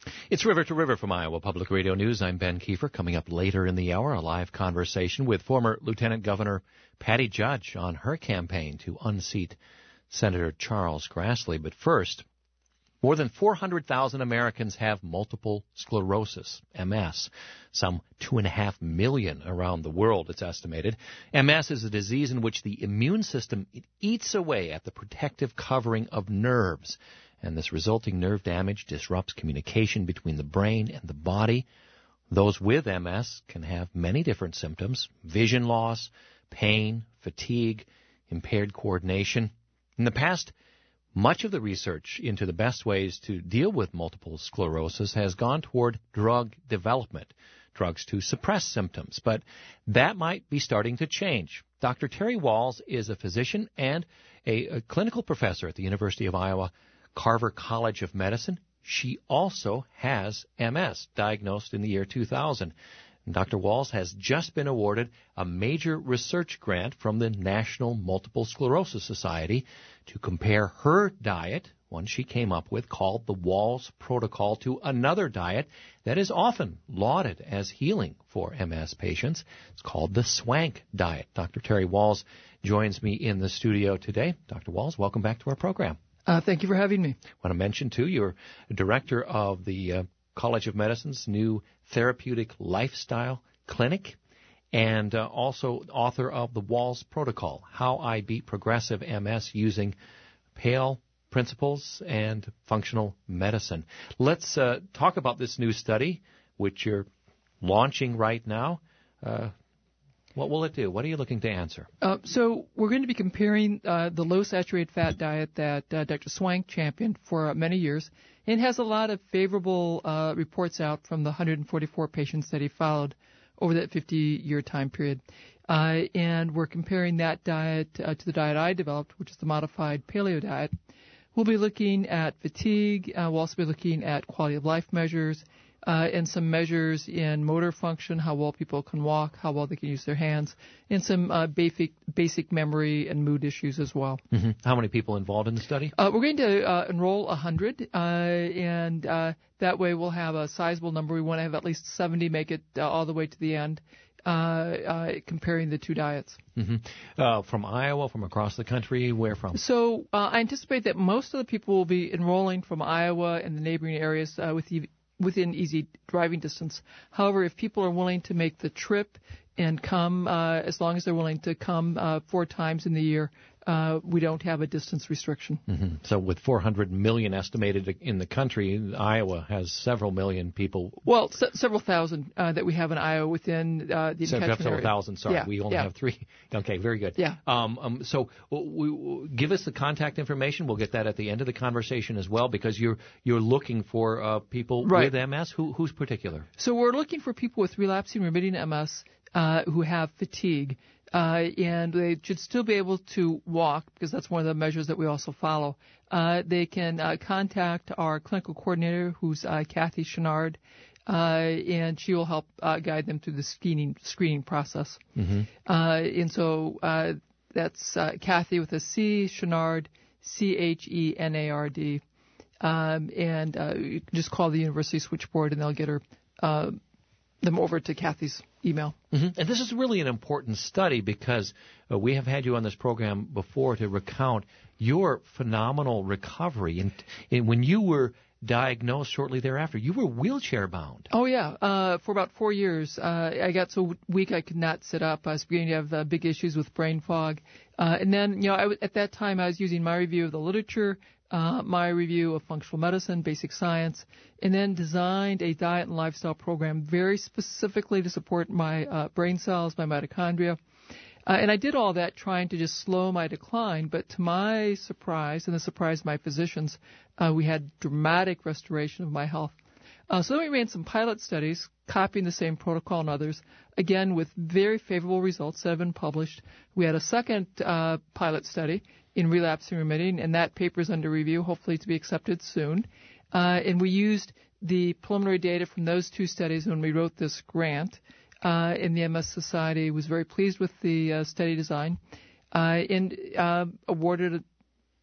It's River to River from Iowa Public Radio News. I'm Ben Kiefer. Coming up later in the hour, a live conversation with former Lieutenant Governor Patty Judge on her campaign to unseat Senator Charles Grassley. But first, more than 400,000 Americans have multiple sclerosis, MS. Some 2.5 million around the world, it's estimated. MS is a disease in which the immune system eats away at the protective covering of nerves. And this resulting nerve damage disrupts communication between the brain and the body. Those with MS can have many different symptoms: vision loss, pain, fatigue, impaired coordination. In the past, much of the research into the best ways to deal with multiple sclerosis has gone toward drug development, drugs to suppress symptoms. But that might be starting to change. Dr. Terry Wahls is a physician and a clinical professor at the University of Iowa Carver College of Medicine. She also has MS, diagnosed in the year 2000. And Dr. Wahls has just been awarded a major research grant from the National Multiple Sclerosis Society to compare her diet, one she came up with called the Wahls Protocol, to another diet that is often lauded as healing for MS patients. It's called the SWANK diet. Dr. Terry Wahls joins me in the studio today. Dr. Wahls, welcome back to our program. Thank you for having me. I want to mention, too, you're director of the College of Medicine's new Therapeutic Lifestyle Clinic and also author of the Wahls Protocol, How I Beat Progressive MS Using PALE Principles and Functional Medicine. Let's talk about this new study, which you're launching right now. What will it do? What are you looking to answer? So we're going to be comparing the low-saturated fat diet that Dr. Swank championed for many years. It has a lot of favorable reports out from the 144 patients that he followed over that 50-year time period. And we're comparing that diet to the diet I developed, which is the modified paleo diet. We'll be looking at fatigue. We'll also be looking at quality of life measures, and some measures in motor function, how well people can walk, how well they can use their hands, and some basic memory and mood issues as well. Mm-hmm. How many people involved in the study? We're going to enroll 100, and that way we'll have a sizable number. We want to have at least 70 make it all the way to the end, comparing the two diets. Mm-hmm. From Iowa, from across the country, where from? So I anticipate that most of the people will be enrolling from Iowa and the neighboring areas within easy driving distance. However, if people are willing to make the trip and come, as long as they're willing to come 4 times in the year, we don't have a distance restriction. Mm-hmm. So with 400 million estimated in the country, Iowa has several million people. Well, several thousand that we have in Iowa within the catchment area. Several thousand, sorry. Yeah, we only have 3. Okay, very good. Yeah. So give us the contact information. We'll get that at the end of the conversation as well, because you're looking for people right. with MS. Who's particular? So we're looking for people with relapsing remitting MS who have fatigue. And they should still be able to walk, because that's one of the measures that we also follow. They can contact our clinical coordinator, who's Kathy Chenard, and she will help guide them through the screening process. Mm-hmm. And so that's Kathy with a C, Chenard, Chenard. And you can just call the university switchboard, and they'll get them over to Kathy's email. Mm-hmm. And this is really an important study, because we have had you on this program before to recount your phenomenal recovery. And when you were diagnosed shortly thereafter, you were wheelchair bound. Oh, yeah. For about 4 years. I got so weak I could not sit up. I was beginning to have big issues with brain fog. And then, at that time I was using my review of the literature, my review of functional medicine, basic science, and then designed a diet and lifestyle program very specifically to support my brain cells, my mitochondria. And I did all that trying to just slow my decline, but to my surprise, and the surprise of my physicians, we had dramatic restoration of my health. So then we ran some pilot studies, copying the same protocol and others, again with very favorable results that have been published. We had a second pilot study in relapsing remitting, and that paper is under review, hopefully to be accepted soon. And we used the preliminary data from those 2 studies when we wrote this grant. And the MS Society was very pleased with the study design and awarded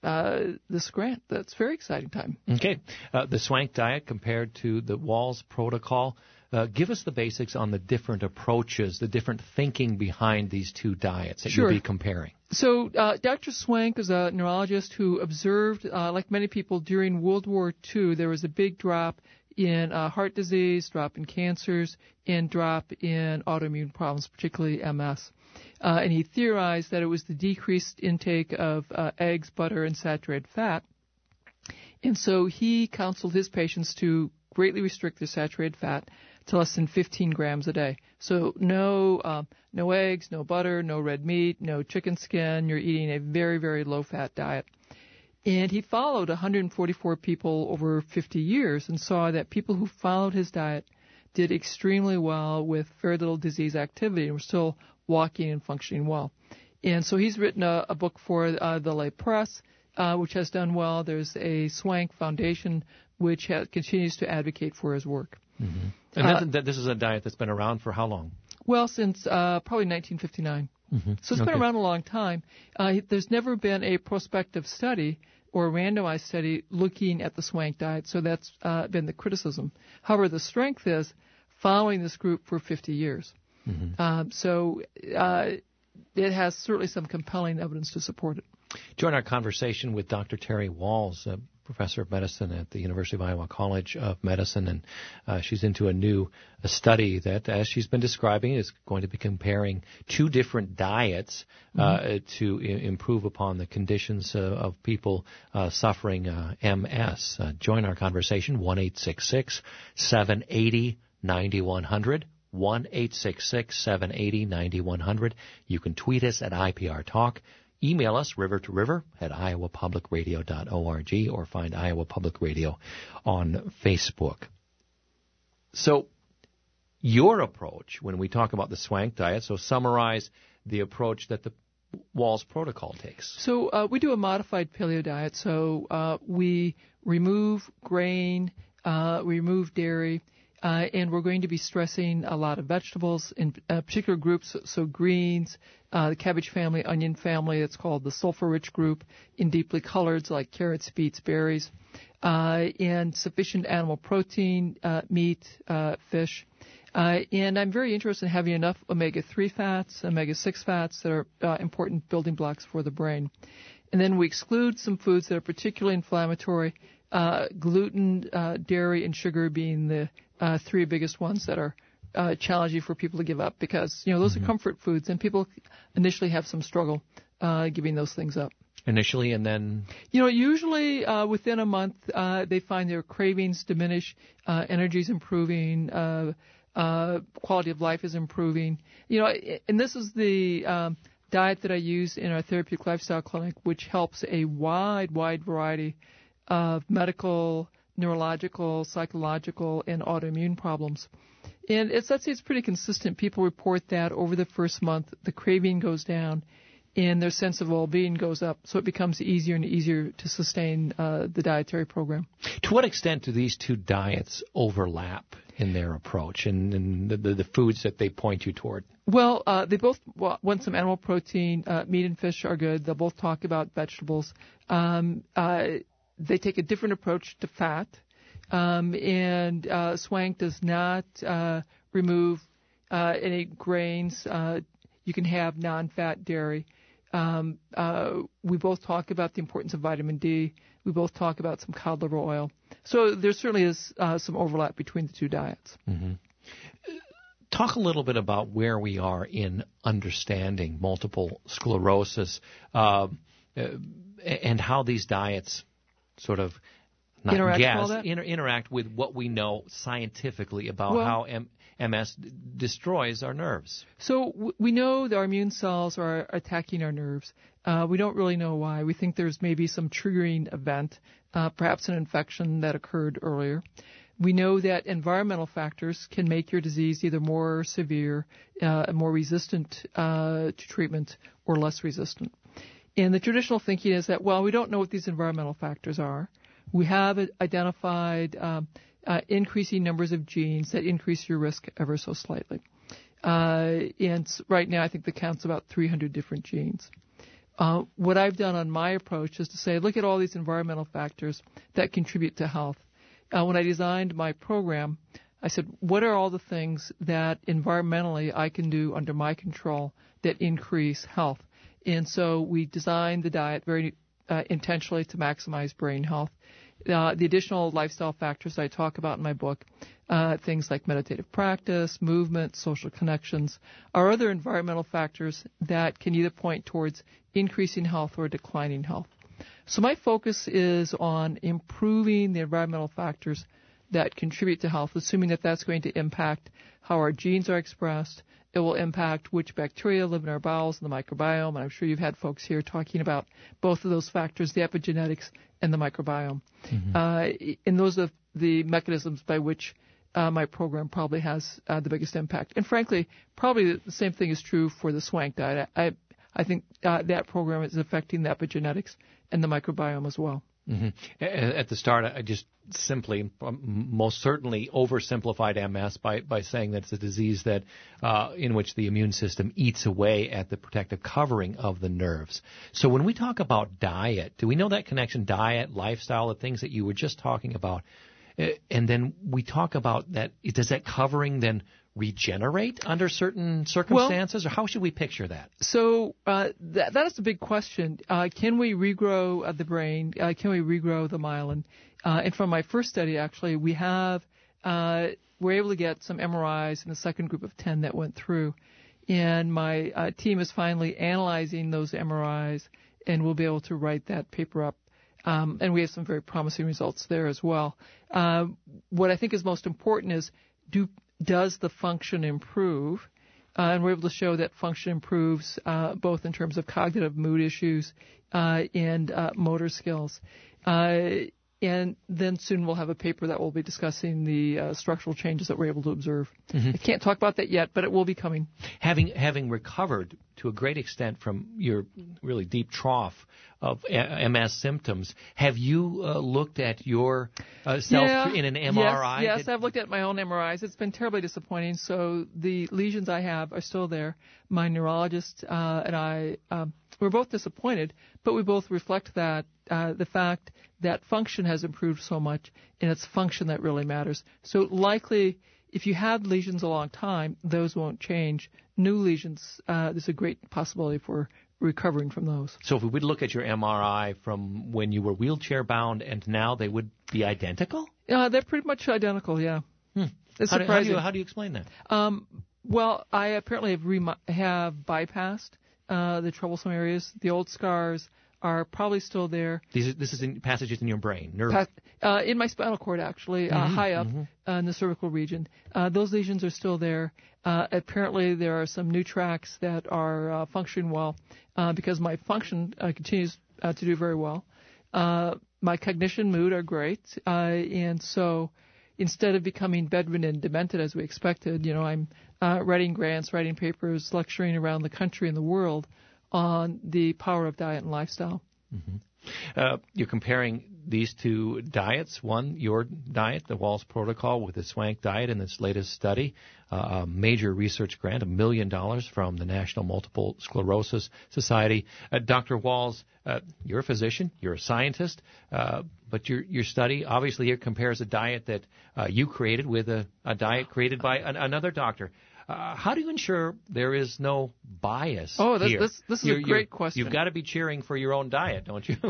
this grant. That's a very exciting time. Okay. The SWANK diet compared to the Wahls protocol. Give us the basics on the different approaches, the different thinking behind these two diets that Sure. you'll be comparing. So Dr. Swank is a neurologist who observed, like many people, during World War II, there was a big drop in heart disease, drop in cancers, and drop in autoimmune problems, particularly MS. And he theorized that it was the decreased intake of eggs, butter, and saturated fat. And so he counseled his patients to greatly restrict their saturated fat to less than 15 grams a day. So no eggs, no butter, no red meat, no chicken skin. You're eating a very, very low-fat diet. And he followed 144 people over 50 years and saw that people who followed his diet did extremely well with very little disease activity and were still walking and functioning well. And so he's written a book for the lay press, which has done well. There's a Swank Foundation, which continues to advocate for his work. Mm-hmm. And this is a diet that's been around for how long? Well, since probably 1959. Mm-hmm. So it's been around a long time. There's never been a prospective study or a randomized study looking at the Swank diet, so that's been the criticism. However, the strength is following this group for 50 years. Mm-hmm. So it has certainly some compelling evidence to support it. Join our conversation with Dr. Terry Wahls, professor of medicine at the University of Iowa College of Medicine, and she's into a study that, as she's been describing, is going to be comparing two different diets to improve upon the conditions of people suffering MS. Join our conversation, 1-866-780-9100. 1-866-780-9100. You can tweet us at IPR Talk. Email us, river2river at iowapublicradio.org, or find Iowa Public Radio on Facebook. So your approach, when we talk about the SWANK diet, so summarize the approach that the Wahls protocol takes. So we do a modified paleo diet. So we remove grain, remove dairy, and we're going to be stressing a lot of vegetables in particular groups, so greens, the cabbage family, onion family, it's called the sulfur-rich group, in deeply coloreds like carrots, beets, berries, and sufficient animal protein, meat, fish. And I'm very interested in having enough omega-3 fats, omega-6 fats that are important building blocks for the brain. And then we exclude some foods that are particularly inflammatory, gluten, dairy, and sugar being the three biggest ones that are challenging for people to give up because, those are comfort foods, and people initially have some struggle giving those things up. Initially, and then? Usually within a month, they find their cravings diminish, energy's improving, quality of life is improving. And this is the diet that I use in our therapeutic lifestyle clinic, which helps a wide variety of medical, neurological, psychological, and autoimmune problems. And it's pretty consistent. People report that over the first month, the craving goes down and their sense of well-being goes up. So it becomes easier and easier to sustain the dietary program. To what extent do these two diets overlap in their approach and the foods that they point you toward? Well, they both want some animal protein. Meat and fish are good. They'll both talk about vegetables. They take a different approach to fat. And SWANK does not remove any grains. You can have non-fat dairy. We both talk about the importance of vitamin D. We both talk about some cod liver oil. So there certainly is some overlap between the two diets. Mm-hmm. Talk a little bit about where we are in understanding multiple sclerosis and how these diets sort of interact with what we know scientifically about how MS destroys our nerves. So we know that our immune cells are attacking our nerves. We don't really know why. We think there's maybe some triggering event, perhaps an infection that occurred earlier. We know that environmental factors can make your disease either more severe, more resistant to treatment, or less resistant. And the traditional thinking is that, we don't know what these environmental factors are. We have identified increasing numbers of genes that increase your risk ever so slightly. And right now, I think the count's about 300 different genes. What I've done on my approach is to say, look at all these environmental factors that contribute to health. When I designed my program, I said, what are all the things that environmentally I can do under my control that increase health? And so we designed the diet very intentionally to maximize brain health. The additional lifestyle factors I talk about in my book, things like meditative practice, movement, social connections, are other environmental factors that can either point towards increasing health or declining health. So my focus is on improving the environmental factors that contribute to health, assuming that that's going to impact how our genes are expressed. It will impact which bacteria live in our bowels and the microbiome. And I'm sure you've had folks here talking about both of those factors, the epigenetics and the microbiome. Mm-hmm. And those are the mechanisms by which my program probably has the biggest impact. And frankly, probably the same thing is true for the SWANK diet. I think that program is affecting the epigenetics and the microbiome as well. Mm-hmm. At the start, I just simply, most certainly oversimplified MS by saying that it's a disease that in which the immune system eats away at the protective covering of the nerves. So when we talk about diet, do we know that connection, diet, lifestyle, the things that you were just talking about? And then we talk about that, does that covering then regenerate under certain circumstances, or how should we picture that? So that is a big question. Can we regrow the brain? Can we regrow the myelin? And from my first study, actually, we're able to get some MRIs in the second group of 10 that went through. And my team is finally analyzing those MRIs, and we'll be able to write that paper up. And we have some very promising results there as well. What I think is most important is, does the function improve? And we're able to show that function improves both in terms of cognitive mood issues and motor skills. And then soon we'll have a paper that will be discussing the structural changes that we're able to observe. Mm-hmm. I can't talk about that yet, but it will be coming. Having recovered to a great extent from your really deep trough of MS symptoms, have you looked at your self in an MRI? Yes, I've looked at my own MRIs. It's been terribly disappointing. So the lesions I have are still there. My neurologist and I, we're both disappointed, but we both reflect that the fact that function has improved so much, and it's function that really matters. So likely, if you had lesions a long time, those won't change. New lesions, there's a great possibility for recovering from those. So if we would look at your MRI from when you were wheelchair bound and now, they would be identical? They're pretty much identical, yeah. It's surprising. How do you explain that? Well, I apparently have bypassed the troublesome areas. The old scars are probably still there. This is in passages in your brain, nerve. In my spinal cord, actually, high up in the cervical region. Those lesions are still there. Apparently, there are some new tracks that are functioning well because my function continues to do very well. My cognition, mood are great, and so instead of becoming bedridden and demented as we expected, I'm writing grants, writing papers, lecturing around the country and the world on the power of diet and lifestyle. Mm-hmm. You're comparing these two diets. One, your diet, the Wahls Protocol, with the SWANK diet in this latest study, a major research grant, $1 million from the National Multiple Sclerosis Society. Dr. Wahls, you're a physician, you're a scientist, but your study obviously here compares a diet that you created with a diet created by another doctor. How do you ensure there is no bias here? This is a great question. You've got to be cheering for your own diet, don't you?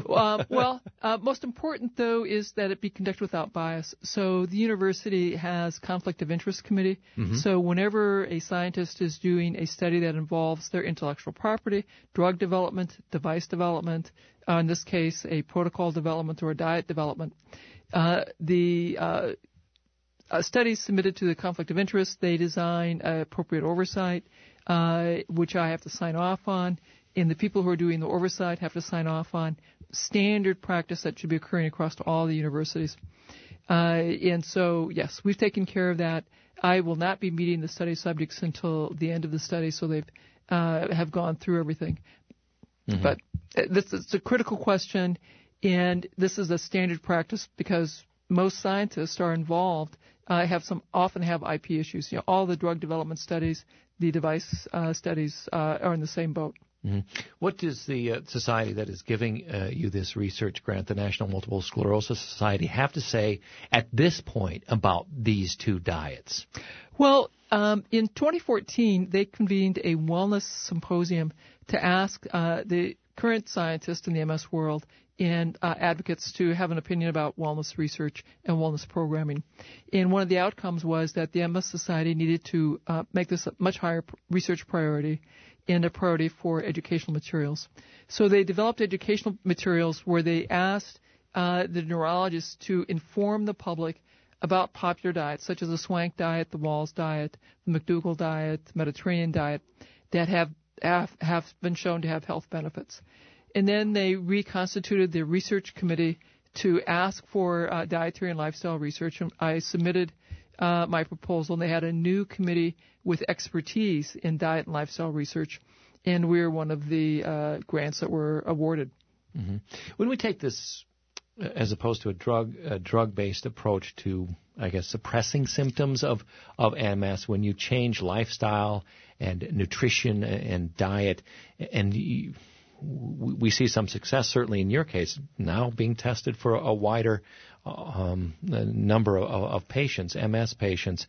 Most important, though, is that it be conducted without bias. So the university has conflict of interest committee. Mm-hmm. So whenever a scientist is doing a study that involves their intellectual property, drug development, device development, in this case, a protocol development or a diet development, studies submitted to the conflict of interest, they design appropriate oversight, which I have to sign off on, and the people who are doing the oversight have to sign off on standard practice that should be occurring across all the universities. And so, yes, we've taken care of that. I will not be meeting the study subjects until the end of the study, so they've have gone through everything. Mm-hmm. But this is a critical question, and this is a standard practice because most scientists are involved. Often have IP issues. All the drug development studies, the device studies are in the same boat. Mm-hmm. What does the society that is giving you this research grant, the National Multiple Sclerosis Society, have to say at this point about these two diets? Well, in 2014, they convened a wellness symposium to ask the current scientists in the MS world and advocates to have an opinion about wellness research and wellness programming. And one of the outcomes was that the MS Society needed to make this a much higher research priority and a priority for educational materials. So they developed educational materials where they asked the neurologists to inform the public about popular diets, such as the Swank diet, the Wahls diet, the McDougall diet, the Mediterranean diet, that have been shown to have health benefits. And then they reconstituted the research committee to ask for dietary and lifestyle research. And I submitted my proposal, and they had a new committee with expertise in diet and lifestyle research, and we're one of the grants that were awarded. Mm-hmm. When we take this, as opposed to a drug-based approach to, I guess, suppressing symptoms of MS, when you change lifestyle and nutrition and diet, and we see some success, certainly in your case, now being tested for a wider number of patients, MS patients.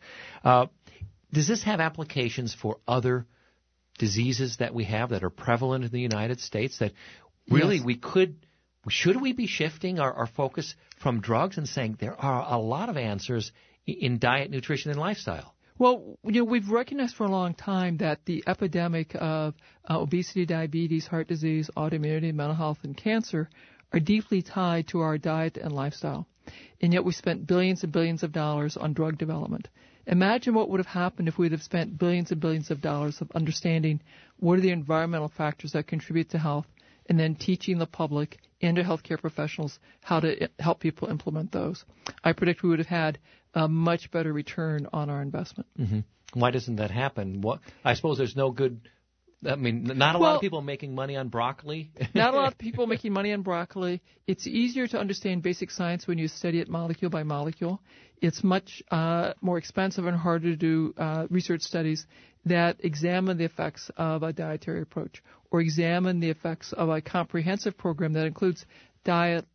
Does this have applications for other diseases that we have that are prevalent in the United States that really Yes. Should we be shifting our focus from drugs and saying there are a lot of answers in diet, nutrition, and lifestyle? Well, we've recognized for a long time that the epidemic of obesity, diabetes, heart disease, autoimmunity, mental health, and cancer are deeply tied to our diet and lifestyle. And yet we spent billions and billions of dollars on drug development. Imagine what would have happened if we'd have spent billions and billions of dollars of understanding what are the environmental factors that contribute to health, and then teaching the public and to healthcare professionals how to help people implement those. I predict we would have had a much better return on our investment. Mm-hmm. Why doesn't that happen? I suppose there's no good. I mean, not a lot of people making money on broccoli. Not a lot of people making money on broccoli. It's easier to understand basic science when you study it molecule by molecule. It's much more expensive and harder to do research studies that examine the effects of a dietary approach or examine the effects of a comprehensive program that includes diet,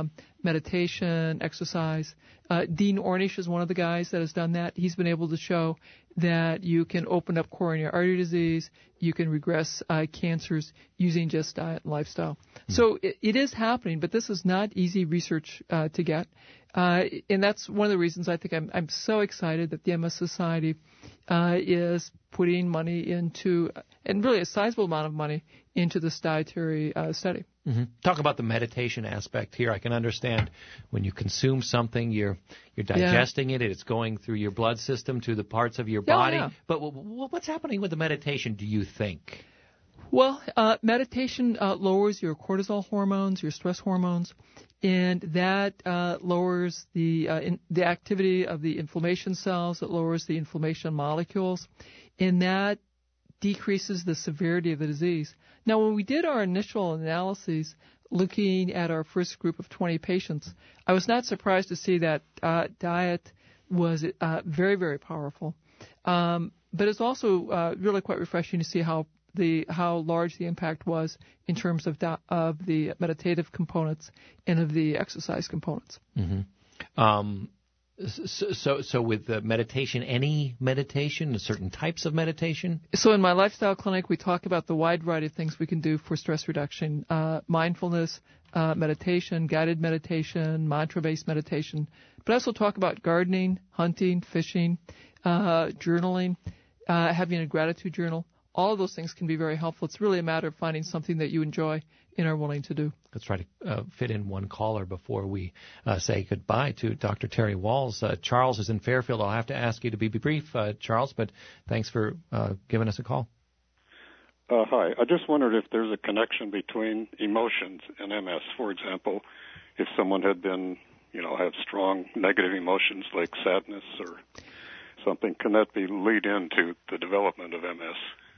meditation, exercise. Dean Ornish is one of the guys that has done that. He's been able to show that you can open up coronary artery disease, you can regress cancers using just diet and lifestyle. Mm-hmm. So it is happening, but this is not easy research to get. And that's one of the reasons I think I'm so excited that the MS Society is putting money into, and really a sizable amount of money, into this dietary study. Mm-hmm. Talk about the meditation aspect here. I can understand when you consume something, you're digesting it, it's going through your blood system to the parts of your body. Yeah. But what's happening with the meditation, do you think? Well, meditation lowers your cortisol hormones, your stress hormones, and that lowers the activity of the inflammation cells. It lowers the inflammation molecules, and that decreases the severity of the disease. Now, when we did our initial analyses looking at our first group of 20 patients, I was not surprised to see that diet was very, very powerful. But it's also really quite refreshing to see how large the impact was in terms of the meditative components and of the exercise components. Mm-hmm. So with the meditation, any meditation, certain types of meditation? So in my lifestyle clinic, we talk about the wide variety of things we can do for stress reduction, mindfulness, meditation, guided meditation, mantra-based meditation. But I also talk about gardening, hunting, fishing, journaling, having a gratitude journal. All of those things can be very helpful. It's really a matter of finding something that you enjoy and are willing to do. Let's try to fit in one caller before we say goodbye to Dr. Terry Wahls. Charles is in Fairfield. I'll have to ask you to be brief, Charles, but thanks for giving us a call. Hi. I just wondered if there's a connection between emotions and MS. For example, if someone had been, have strong negative emotions like sadness or something, can that lead into the development of MS?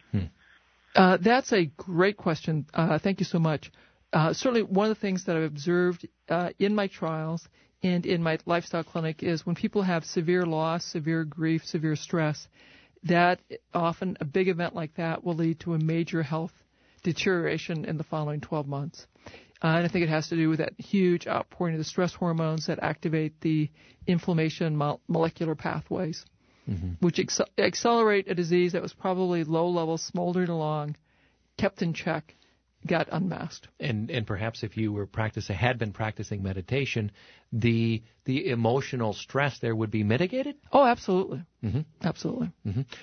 That's a great question. Thank you so much. Certainly one of the things that I've observed in my trials and in my lifestyle clinic is when people have severe loss, severe grief, severe stress, that often a big event like that will lead to a major health deterioration in the following 12 months. And I think it has to do with that huge outpouring of the stress hormones that activate the inflammation molecular pathways, which accelerate a disease that was probably low level, smoldered along, kept in check, got unmasked. And perhaps if you had been practicing meditation, the emotional stress there would be mitigated? Oh, absolutely. Absolutely.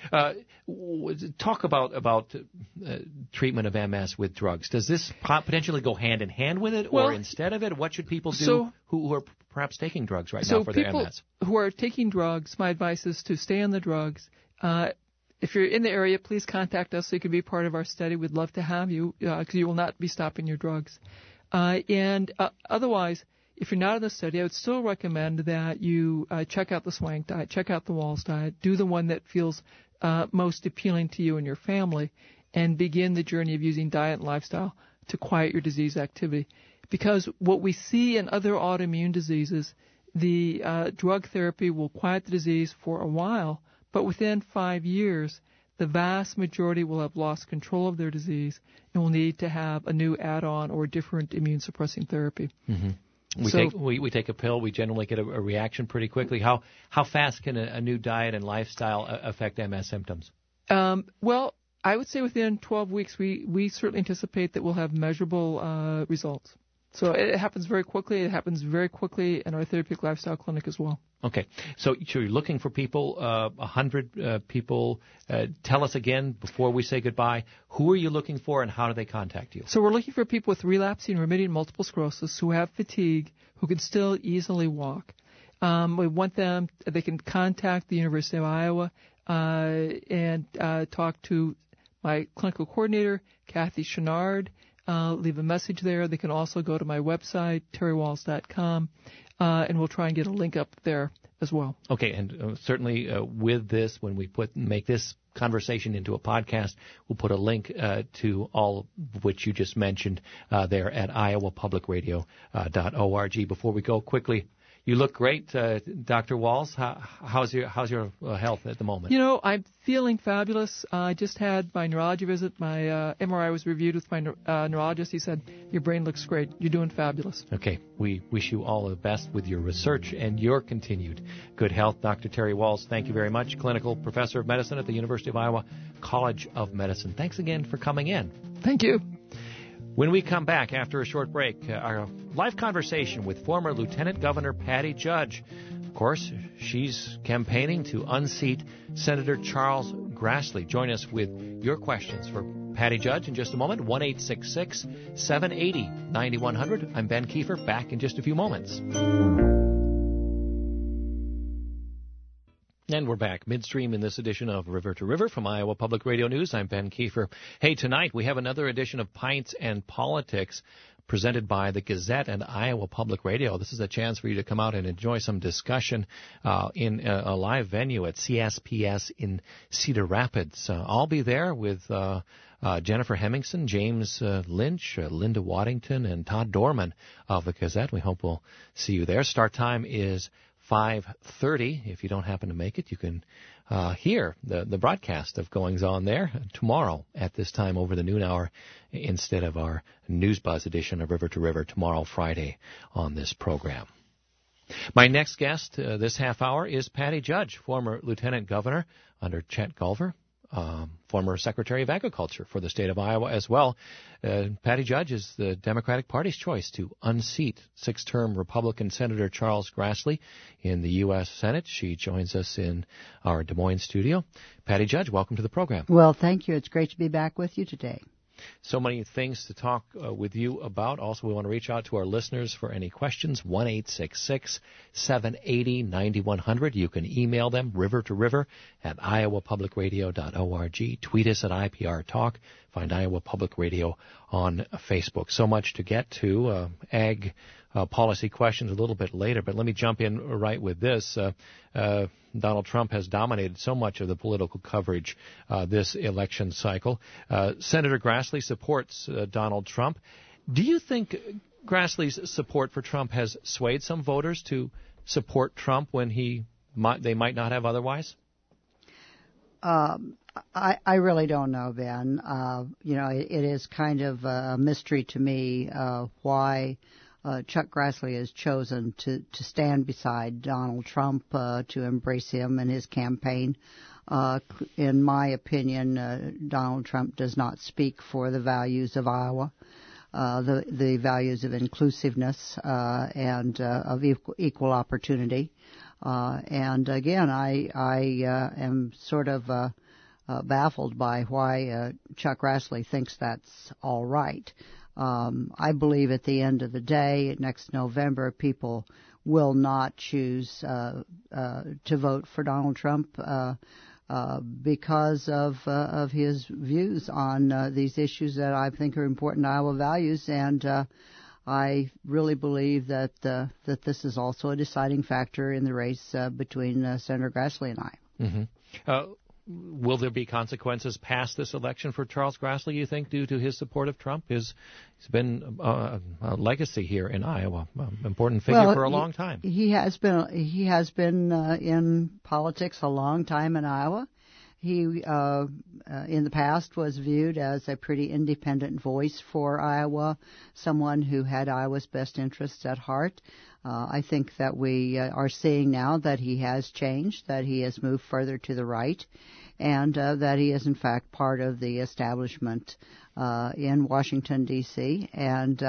Talk about treatment of MS with drugs. Does this potentially go hand in hand with it or instead of it? What should people do who are perhaps taking drugs right now for their MS? So people who are taking drugs, my advice is to stay on the drugs. If you're in the area, please contact us so you can be part of our study. We'd love to have you because you will not be stopping your drugs. Otherwise, if you're not in the study, I would still recommend that you check out the Swank diet, check out the Wahls diet, do the one that feels most appealing to you and your family, and begin the journey of using diet and lifestyle to quiet your disease activity. Because what we see in other autoimmune diseases, the drug therapy will quiet the disease for a while, but within 5 years, the vast majority will have lost control of their disease and will need to have a new add-on or different immune-suppressing therapy. We take a pill. We generally get a reaction pretty quickly. How fast can a new diet and lifestyle affect MS symptoms? Well, I would say within 12 weeks, we certainly anticipate that we'll have measurable results. So it happens very quickly. It happens very quickly in our therapeutic lifestyle clinic as well. Okay. So you're looking for people, 100 people. Tell us again, before we say goodbye, who are you looking for and how do they contact you? So we're looking for people with relapsing remitting multiple sclerosis who have fatigue, who can still easily walk. We want them, they can contact the University of Iowa and talk to my clinical coordinator, Kathy Chenard. Leave a message there. They can also go to my website, terrywalls.com, and we'll try and get a link up there as well. Okay, and certainly with this, when we make this conversation into a podcast, we'll put a link to all of which you just mentioned there at iowapublicradio.org. Before we go, quickly, you look great, Dr. Wahls. How's your health at the moment? You know, I'm feeling fabulous. I just had my neurology visit. My MRI was reviewed with my neurologist. He said, your brain looks great. You're doing fabulous. Okay. We wish you all the best with your research and your continued good health. Dr. Terry Wahls, thank you very much. Clinical professor of medicine at the University of Iowa College of Medicine. Thanks again for coming in. Thank you. When we come back after a short break, our live conversation with former Lieutenant Governor Patty Judge. Of course, she's campaigning to unseat Senator Charles Grassley. Join us with your questions for Patty Judge in just a moment. 1-866-780-9100. I'm Ben Kiefer, back in just a few moments. And we're back midstream in this edition of River to River from Iowa Public Radio News. I'm Ben Kiefer. Hey, tonight we have another edition of Pints and Politics presented by the Gazette and Iowa Public Radio. This is a chance for you to come out and enjoy some discussion in a live venue at CSPS in Cedar Rapids. I'll be there with Jennifer Hemmingson, James Lynch, Linda Waddington, and Todd Dorman of the Gazette. We hope we'll see you there. Start time is 5:30. If you don't happen to make it, you can hear the broadcast of Goings On there tomorrow at this time over the noon hour instead of our News Buzz edition of River to River tomorrow, Friday, on this program. My next guest this half hour is Patty Judge, former Lieutenant Governor under Chet Culver. Former Secretary of Agriculture for the state of Iowa as well. Patty Judge is the Democratic Party's choice to unseat six-term Republican Senator Charles Grassley in the U.S. Senate. She joins us in our Des Moines studio. Patty Judge, welcome to the program. Well, thank you. It's great to be back with you today. So many things to talk with you about. Also, we want to reach out to our listeners for any questions. 1-866-780-9100. You can email them, rivertoriver@iowapublicradio.org. Tweet us at IPR Talk. Find Iowa Public Radio on Facebook. So much to get to. Ag policy questions a little bit later, but let me jump in right with this. Donald Trump has dominated so much of the political coverage this election cycle. Senator Grassley supports Donald Trump. Do you think Grassley's support for Trump has swayed some voters to support Trump when they might not have otherwise? I really don't know, Ben. It is kind of a mystery to me why Chuck Grassley has chosen to stand beside Donald Trump, to embrace him in his campaign. In my opinion, Donald Trump does not speak for the values of Iowa, the values of inclusiveness and of equal opportunity. And again, I am sort of baffled by why Chuck Grassley thinks that's all right. I believe at the end of the day, next November, people will not choose to vote for Donald Trump because of his views on these issues that I think are important to Iowa values, and I really believe that this is also a deciding factor in the race between Senator Grassley and I. Mm-hmm. Will there be consequences past this election for Charles Grassley, you think, due to his support of Trump? He's been a legacy here in Iowa, an important figure for a long time. He has been in politics a long time in Iowa. He, in the past, was viewed as a pretty independent voice for Iowa, someone who had Iowa's best interests at heart. I think that we are seeing now that he has changed, that he has moved further to the right, and that he is, in fact, part of the establishment in Washington, D.C. And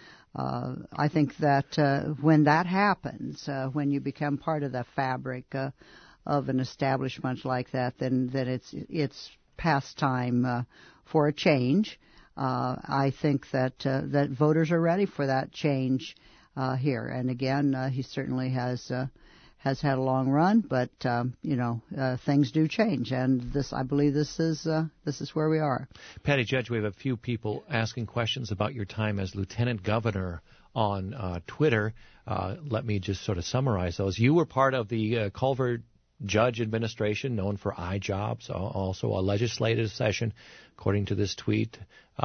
I think that when that happens, when you become part of the fabric of an establishment like that, then it's past time for a change. I think that voters are ready for that change here. And again, he certainly has had a long run, but things do change, and I believe this is where we are. Patty Judge, we have a few people asking questions about your time as Lieutenant Governor on Twitter. Let me just sort of summarize those. You were part of the Culver Judge administration, known for iJobs, also a legislative session, according to this tweet,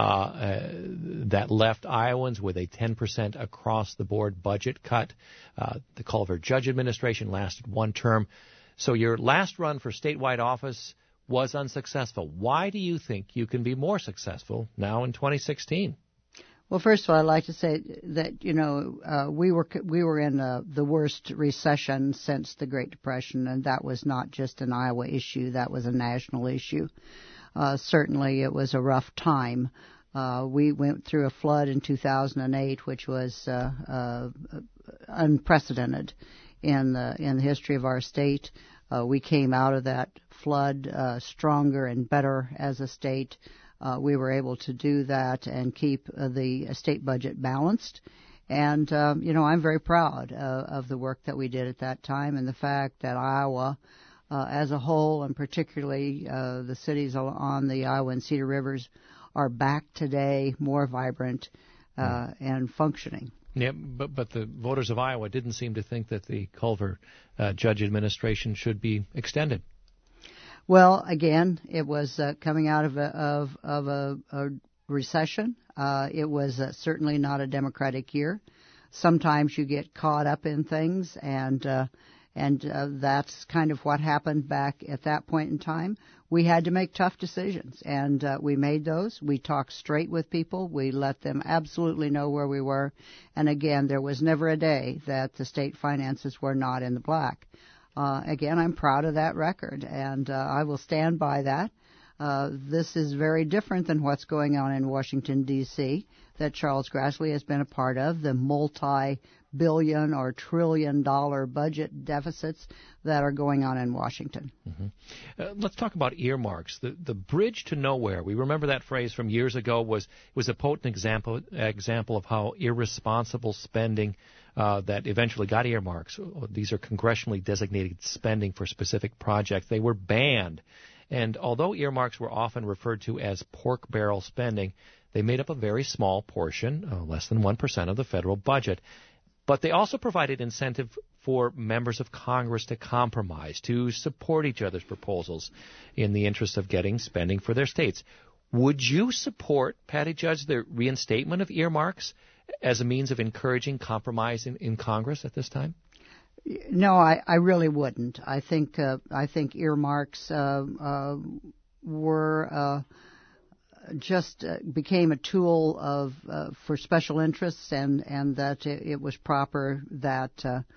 that left Iowans with a 10% across-the-board budget cut. The Culver Judge administration lasted one term. So your last run for statewide office was unsuccessful. Why do you think you can be more successful now in 2016? Well, first of all, I'd like to say that, we were in the worst recession since the Great Depression, and that was not just an Iowa issue. That was a national issue. Certainly, it was a rough time. We went through a flood in 2008, which was unprecedented in the history of our state. We came out of that flood stronger and better as a state. We were able to do that and keep the state budget balanced. And, I'm very proud of the work that we did at that time and the fact that Iowa as a whole, and particularly the cities on the Iowa and Cedar Rivers, are back today, more vibrant and functioning. Yeah, but the voters of Iowa didn't seem to think that the Culver Judge administration should be extended. Well, again, it was coming out of a recession. It was certainly not a Democratic year. Sometimes you get caught up in things, and that's kind of what happened back at that point in time. We had to make tough decisions, and we made those. We talked straight with people. We let them absolutely know where we were. And again, there was never a day that the state finances were not in the black. Again, I'm proud of that record, and I will stand by that. This is very different than what's going on in Washington, D.C., that Charles Grassley has been a part of, the multi-billion or trillion-dollar budget deficits that are going on in Washington. Mm-hmm. Let's talk about earmarks. The bridge to nowhere, we remember that phrase from years ago, was a potent example of how irresponsible spending that eventually got earmarks. These are congressionally designated spending for specific projects. They were banned. And although earmarks were often referred to as pork barrel spending, they made up a very small portion, less than 1% of the federal budget. But they also provided incentive for members of Congress to compromise, to support each other's proposals in the interest of getting spending for their states. Would you support, Patty Judge, the reinstatement of earmarks as a means of encouraging compromise in Congress at this time? No, I really wouldn't. I think earmarks were just became a tool of for special interests, and that it was proper that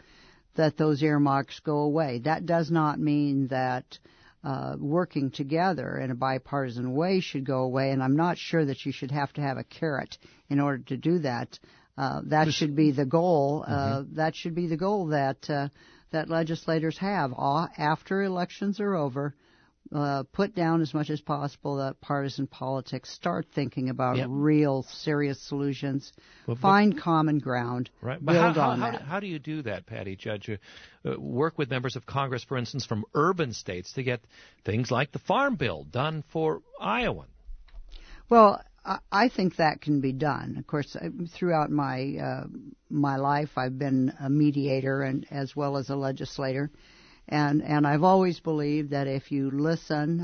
those earmarks go away. That does not mean that working together in a bipartisan way should go away, and I'm not sure that you should have to have a carrot in order to do that. That should be the goal. That should be the goal that legislators have after elections are over. Put down as much as possible that partisan politics. Start thinking about real, serious solutions. Find common ground. Right. Build on that. How do you do that, Patty Judge? Work with members of Congress, for instance, from urban states to get things like the Farm Bill done for Iowa. Well, I think that can be done. Of course, throughout my life, I've been a mediator and as well as a legislator. And I've always believed that if you listen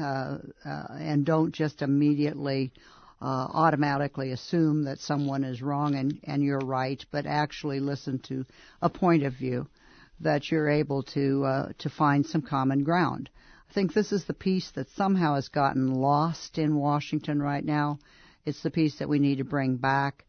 and don't just immediately automatically assume that someone is wrong and you're right, but actually listen to a point of view, that you're able to find some common ground. I think this is the piece that somehow has gotten lost in Washington right now. It's the piece that we need to bring back.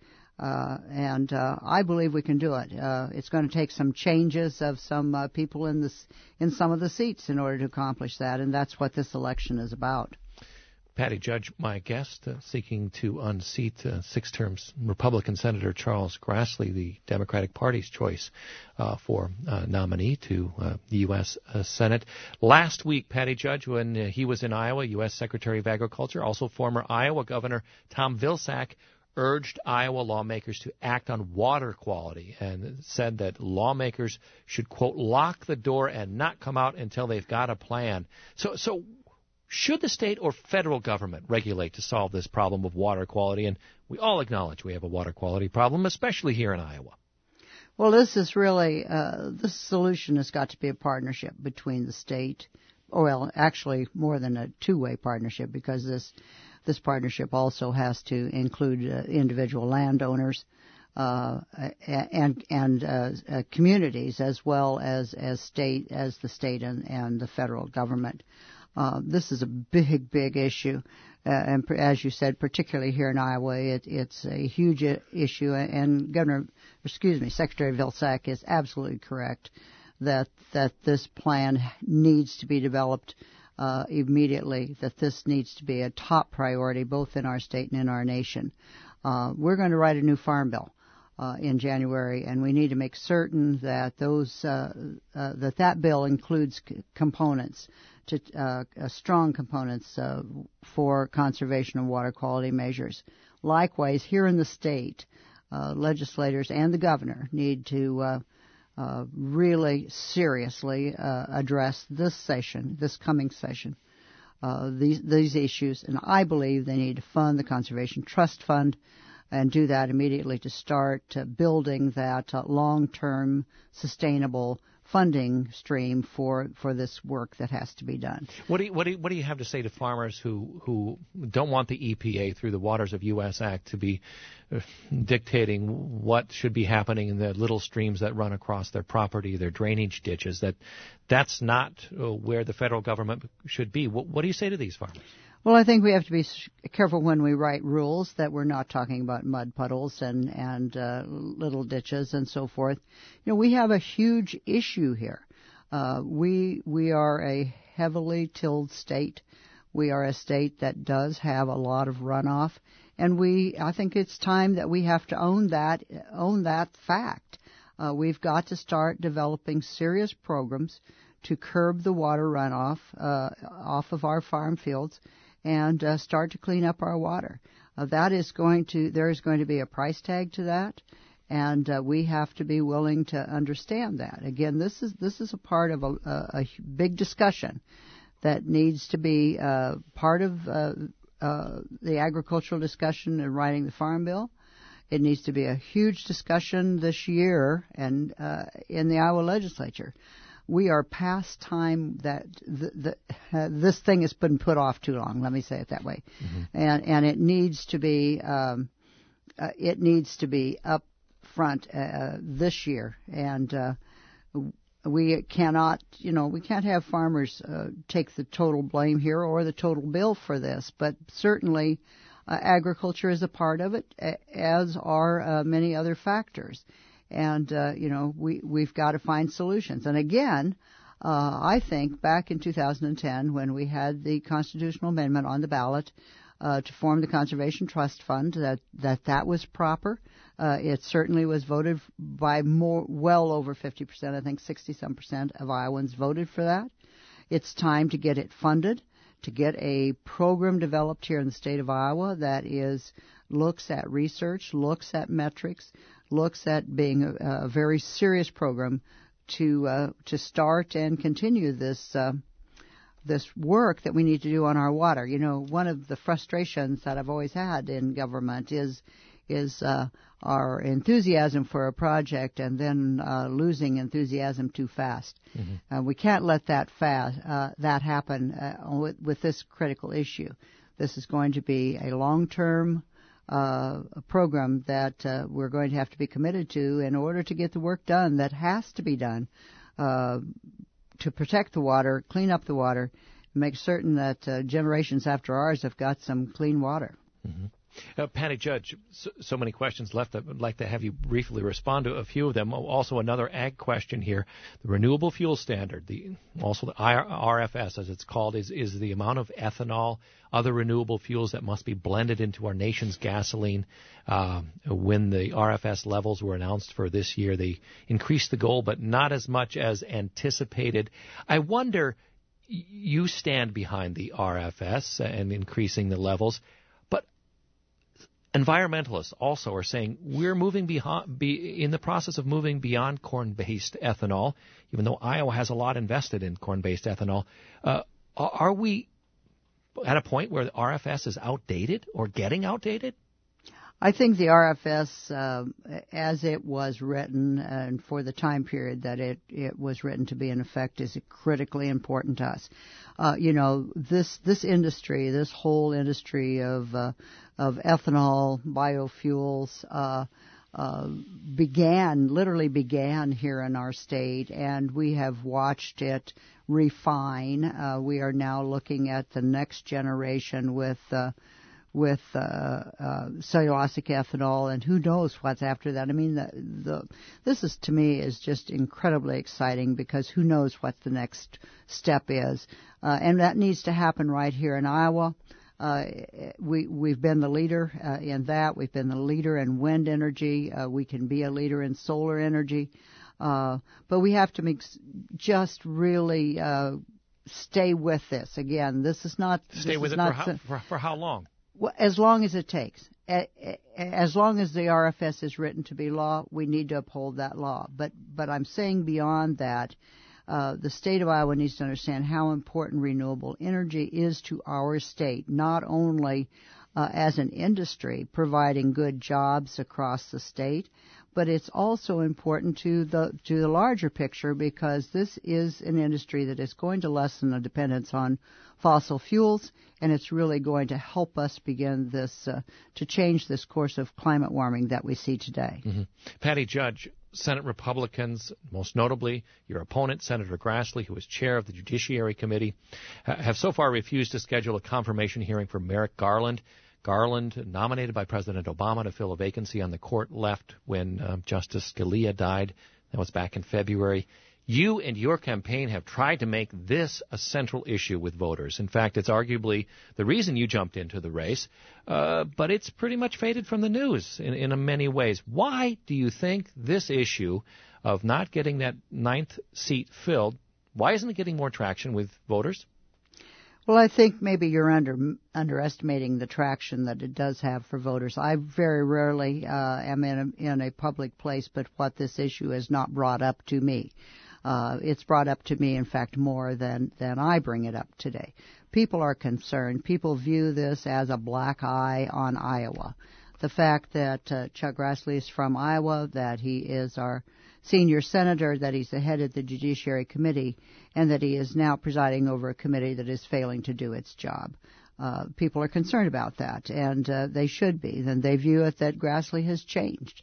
And I believe we can do it. It's going to take some changes of some people in some of the seats in order to accomplish that, and that's what this election is about. Patty Judge, my guest, seeking to unseat six-term Republican Senator Charles Grassley, the Democratic Party's choice for nominee to the U.S. Senate. Last week, Patty Judge, when he was in Iowa, U.S. Secretary of Agriculture, also former Iowa Governor Tom Vilsack, urged Iowa lawmakers to act on water quality and said that lawmakers should, quote, lock the door and not come out until they've got a plan. So should the state or federal government regulate to solve this problem of water quality? And we all acknowledge we have a water quality problem, especially here in Iowa. Well, this is really, this solution has got to be a partnership between the state, well, actually more than a two-way partnership, because this partnership also has to include individual landowners and communities, as well as the state and the federal government. This is a big issue, and as you said, particularly here in Iowa, it's a huge issue. And Secretary Vilsack is absolutely correct that this plan needs to be developed immediately, that this needs to be a top priority both in our state and in our nation. We're going to write a new farm bill in January, and we need to make certain that that bill includes components, strong components for conservation of water quality measures. Likewise, here in the state, legislators and the governor need to really seriously address this coming session, these issues, and I believe they need to fund the Conservation Trust Fund and do that immediately to start building that long-term sustainable funding stream for this work that has to be done. What do you have to say to farmers who don't want the EPA through the Waters of U.S. Act to be dictating what should be happening in the little streams that run across their property, their drainage ditches? That's not where the federal government should be. What do you say to these farmers? Well, I think we have to be careful when we write rules that we're not talking about mud puddles and little ditches and so forth. You know, we have a huge issue here. We are a heavily tilled state. We are a state that does have a lot of runoff, and I think it's time that we have to own that fact. We've got to start developing serious programs to curb the water runoff off of our farm fields and start to clean up our water. There is going to be a price tag to that, and we have to be willing to understand that. Again, this is a part of a big discussion that needs to be part of the agricultural discussion in writing the Farm Bill. It needs to be a huge discussion this year and in the Iowa legislature. We are past time that this thing has been put off too long. Let me say it that way, and it needs to be up front this year. And we cannot, we can't have farmers take the total blame here or the total bill for this, but certainly agriculture is a part of it, as are many other factors. And, we've got to find solutions. And again, I think back in 2010 when we had the constitutional amendment on the ballot to form the Conservation Trust Fund, that was proper. It certainly was voted by well over 50%, I think 60-some% of Iowans voted for that. It's time to get it funded, to get a program developed here in the state of Iowa that looks at research, looks at metrics, looks at being a very serious program to start and continue this work that we need to do on our water. One of the frustrations that I've always had in government is our enthusiasm for a project and then losing enthusiasm too fast. Mm-hmm. We can't let that happen with this critical issue. This is going to be a long-term program that we're going to have to be committed to in order to get the work done that has to be done to protect the water, clean up the water, make certain that generations after ours have got some clean water. Mm-hmm. Patty Judge, so many questions left. I would like to have you briefly respond to a few of them. Also, another ag question here. The Renewable Fuel Standard, also the RFS, as it's called, is the amount of ethanol, other renewable fuels that must be blended into our nation's gasoline. When the RFS levels were announced for this year, they increased the goal, but not as much as anticipated. I wonder, you stand behind the RFS and increasing the levels. Environmentalists also are saying we're moving in the process of moving beyond corn-based ethanol, even though Iowa has a lot invested in corn-based ethanol. Are we at a point where the RFS is outdated or getting outdated? I think the RFS, as it was written and for the time period that it was written to be in effect, is critically important to us. This industry, this whole industry of ethanol, biofuels, literally began here in our state, and we have watched it refine. We are now looking at the next generation with cellulosic ethanol, and who knows what's after that. I mean, this is, to me, is just incredibly exciting because who knows what the next step is, and that needs to happen right here in Iowa. We've been the leader in that. We've been the leader in wind energy. We can be a leader in solar energy, but we have to just really stay with this. Again, this is not stay with it for how long? As long as it takes. As long as the RFS is written to be law, we need to uphold that law. But I'm saying beyond that, the state of Iowa needs to understand how important renewable energy is to our state, not only as an industry providing good jobs across the state, but it's also important to the larger picture because this is an industry that is going to lessen the dependence on fossil fuels, and it's really going to help us begin this to change this course of climate warming that we see today. Mm-hmm. Patty Judge, Senate Republicans, most notably your opponent, Senator Grassley, who is chair of the Judiciary Committee, have so far refused to schedule a confirmation hearing for Merrick Garland. Garland, nominated by President Obama to fill a vacancy on the court, left when Justice Scalia died. That was back in February. You and your campaign have tried to make this a central issue with voters. In fact, it's arguably the reason you jumped into the race, but it's pretty much faded from the news in many ways. Why do you think this issue of not getting that 9th seat filled, why isn't it getting more traction with voters? Well, I think maybe you're underestimating the traction that it does have for voters. I very rarely am in a public place, but what this issue is not brought up to me. It's brought up to me, in fact, more than I bring it up today. People are concerned. People view this as a black eye on Iowa. The fact that Chuck Grassley is from Iowa, that he is our senior senator, that he's the head of the Judiciary Committee, and that he is now presiding over a committee that is failing to do its job. People are concerned about that, and they should be. And they view it that Grassley has changed.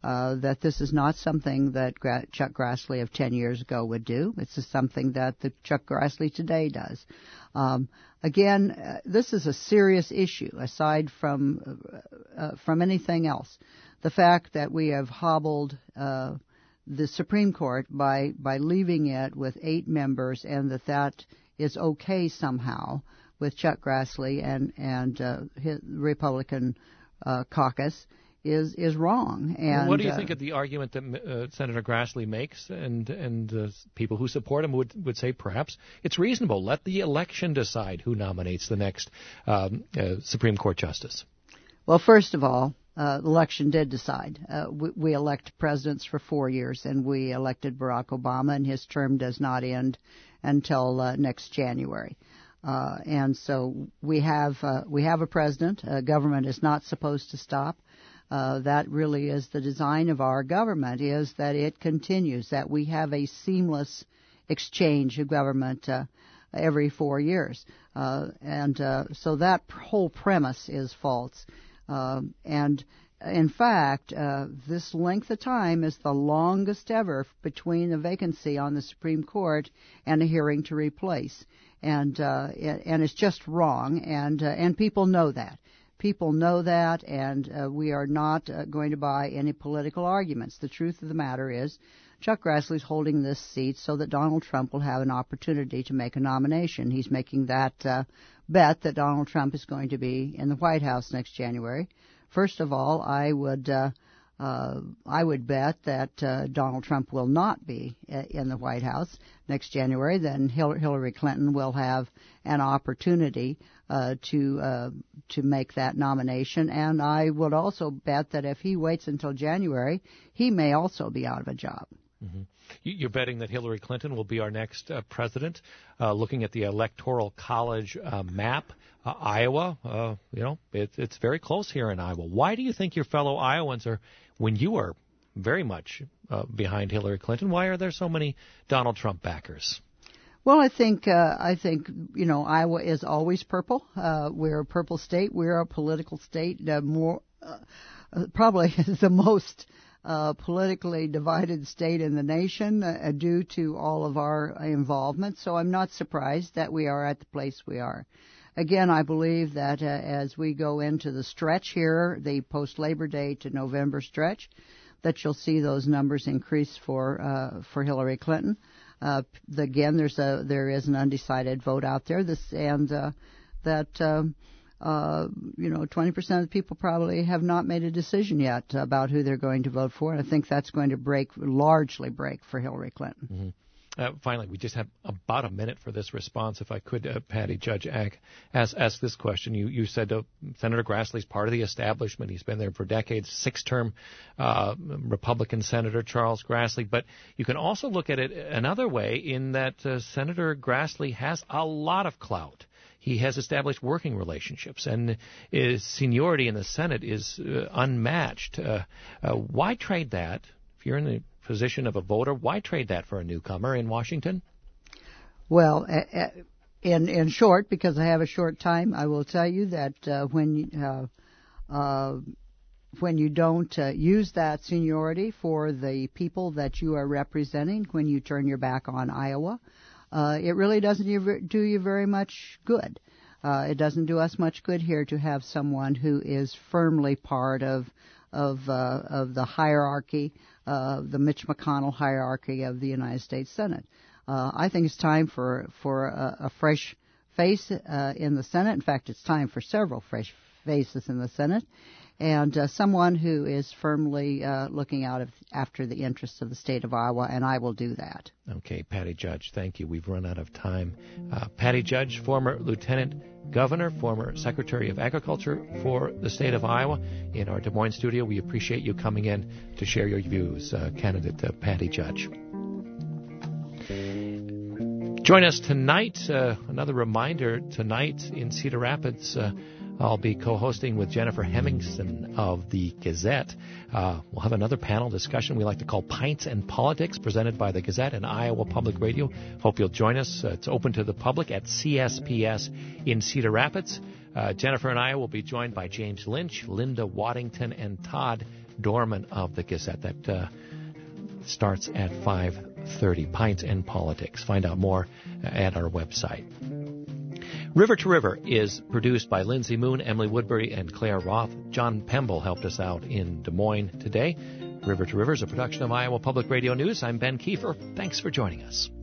that this is not something that Chuck Grassley of 10 years ago would do. It's just something that the Chuck Grassley today does. Again, this is a serious issue aside from anything else. The fact that we have hobbled the Supreme Court by leaving it with 8 members, and that is okay somehow with Chuck Grassley and his Republican caucus is wrong. And what do you think of the argument that Senator Grassley makes, and people who support him would say perhaps it's reasonable? Let the election decide who nominates the next Supreme Court justice. Well, first of all, the election did decide. We elect presidents for 4 years, and we elected Barack Obama, and his term does not end until next January. And so we have a president. Government is not supposed to stop. That really is the design of our government, is that it continues, that we have a seamless exchange of government every 4 years. So that whole premise is false. And in fact, this length of time is the longest ever between a vacancy on the Supreme Court and a hearing to replace. And it's just wrong, and people know that. People know that, and we are not going to buy any political arguments. The truth of the matter is, Chuck Grassley is holding this seat so that Donald Trump will have an opportunity to make a nomination. He's making that bet that Donald Trump is going to be in the White House next January. First of all, I would bet that Donald Trump will not be in the White House next January. Then Hillary Clinton will have an opportunity to make that nomination. And I would also bet that if he waits until January, he may also be out of a job. Mm-hmm. You're betting that Hillary Clinton will be our next president. Looking at the Electoral College map, Iowa, it's very close here in Iowa. Why do you think your fellow Iowans are, when you are very much behind Hillary Clinton, why are there so many Donald Trump backers? Well, I think Iowa is always purple. We're a purple state. We're a political state. Probably the most politically divided state in the nation due to all of our involvement. So I'm not surprised that we are at the place we are. Again, I believe that as we go into the stretch here, the post-Labor Day to November stretch, that you'll see those numbers increase for Hillary Clinton. Again, there is an undecided vote out there. 20% of the people probably have not made a decision yet about who they're going to vote for, and I think that's going to largely break for Hillary Clinton. Mm-hmm. Finally, we just have about a minute for this response. If I could, Patty Judge, ask this question. You said Senator Grassley's part of the establishment. He's been there for decades, 6-term Republican Senator Charles Grassley. But you can also look at it another way in that Senator Grassley has a lot of clout. He has established working relationships, and his seniority in the Senate is unmatched. Why trade that? If you're in the position of a voter, why trade that for a newcomer in Washington? Well, in short, because I have a short time, I will tell you that when you don't use that seniority for the people that you are representing, when you turn your back on Iowa, it really doesn't do you very much good. It doesn't do us much good here to have someone who is firmly part of the hierarchy, the Mitch McConnell hierarchy of the United States Senate. I think it's time for a fresh face in the Senate. In fact, it's time for several fresh faces in the Senate, and someone who is firmly looking out after the interests of the state of Iowa, and I will do that. Okay, Patty Judge, thank you. We've run out of time. Patty Judge, former Lieutenant Governor, former Secretary of Agriculture for the state of Iowa, in our Des Moines studio. We appreciate you coming in to share your views, candidate Patty Judge. Join us tonight. Another reminder, tonight in Cedar Rapids, I'll be co-hosting with Jennifer Hemmingson of the Gazette. We'll have another panel discussion we like to call Pints and Politics, presented by the Gazette and Iowa Public Radio. Hope you'll join us. It's open to the public at CSPS in Cedar Rapids. Jennifer and I will be joined by James Lynch, Linda Waddington, and Todd Dorman of the Gazette. That starts at 5:30. Pints and Politics. Find out more at our website. River to River is produced by Lindsay Moon, Emily Woodbury, and Claire Roth. John Pemble helped us out in Des Moines today. River to River is a production of Iowa Public Radio News. I'm Ben Kiefer. Thanks for joining us.